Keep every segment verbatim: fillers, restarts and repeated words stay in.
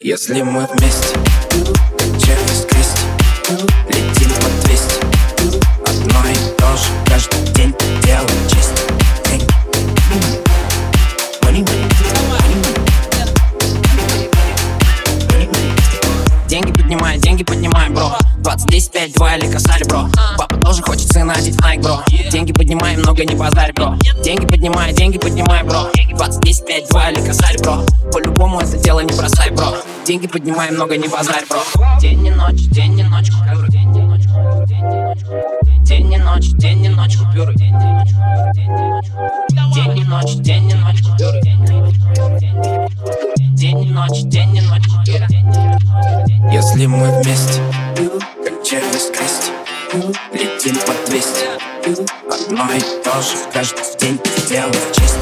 Если мы вместе, как через крест, летим по двести. Одно и то же, каждый день делаем честь. Деньги поднимай, деньги поднимай, бро. Двадцать десять пять два или косарь, бро. Папа тоже хочет сына одеть Nike, бро. Деньги поднимай, много не базарь, бро. Деньги поднимай, деньги поднимай, бро. Двадцать десять пять два или косарь, бро. По-любому это дело не бросай, бро. Деньги поднимай, много не базарь, бро. День и ночь, день и ночь, купюры. День и ночь, день и ночь, день и ночь, купюры. День и ночь, день и ночь, купюры. День и ночь, день и ночь, купюры. Если мы вместе, как через крест, летим по двести. Одно и то же, каждый день делаем честь.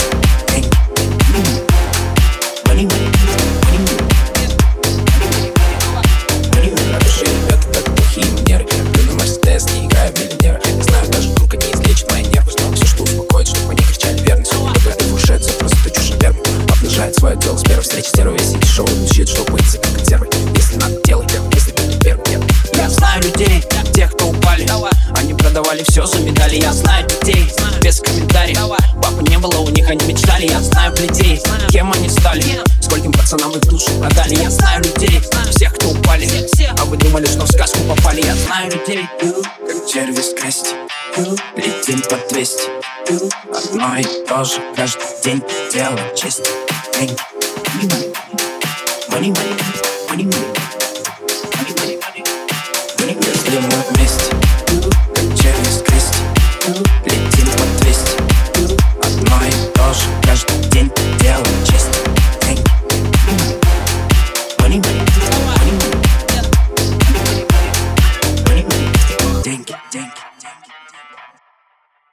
Хорошие ребята, как плохие манеры. Люблю на Мерседес, не играю в миллионера. Я знаю, даже дурка не излечит мои нервы. Все, что успокоит, чтобы они кричали верность. Богатый фуршет, все просто ты чушь, верно. Обнажает свое тело с первой встречи стервой. Если дешевый звучит, что быть за консервой. Если надо, делай, если ты не первый, нет. Я знаю людей, тех, кто упали. Они продавали все за медали. Я знаю детей, без комментариев. Папы не было, у них они мечтали. Я знаю людей, кем они стали, скольким пацанам их душу продали. Я знаю людей, всех, кто упали, а вы думали, что в сказку попали. Я знаю людей, как черви с крести, летим по двести. Одно и то же, каждый день делаем честь. Money, money, money, money, money, money, money, money. Если мы вместе,